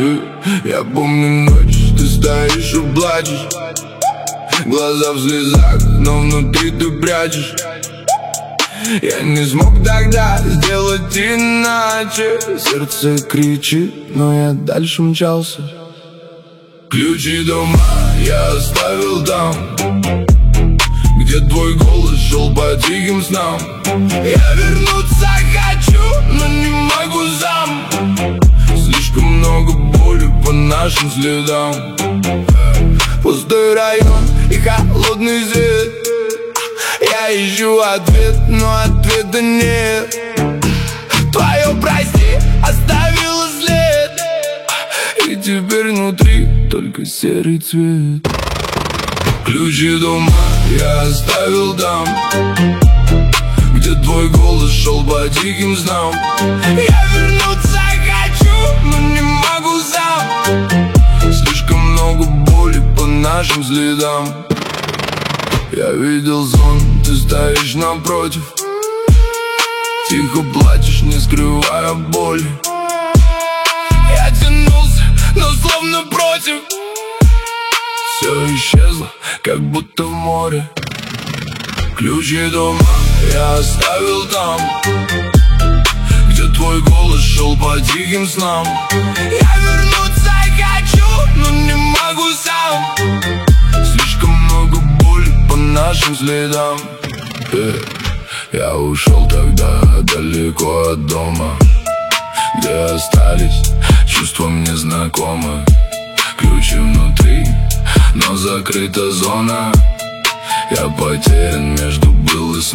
скажи. Я помню ночь, ты стоишь и плачешь, глаза в слезах, но внутри ты прячешь. Я не смог тогда сделать иначе. Сердце кричит, но я дальше мчался. Ключи дома я оставил там, где твой голос шел по тихим снам. Я вернуться хочу, но не могу сам. Слишком много боли по нашим следам. Пустой район и холодный свет. Я ищу ответ, но ответа нет. Твое прости оставило след, и теперь внутри только серый цвет. Ключи дома я оставил там, где твой голос шел по тихим снам. Я вернуться хочу, но не могу сам. Слишком много боли по нашим следам. Я видел сон, ты стоишь напротив, тихо плачешь, не скрывая боли. Я тянулся, но словно против. Все исчезло, как будто в море. Ключи дома я оставил там, где твой голос шел по тихим снам. Я вернуться хочу, но не могу сам. Слишком много боли по нашим следам. Я ушел тогда далеко от дома, где остались чувства мне знакомы. Ключи внутри, но закрыта зона. Я потерян между был и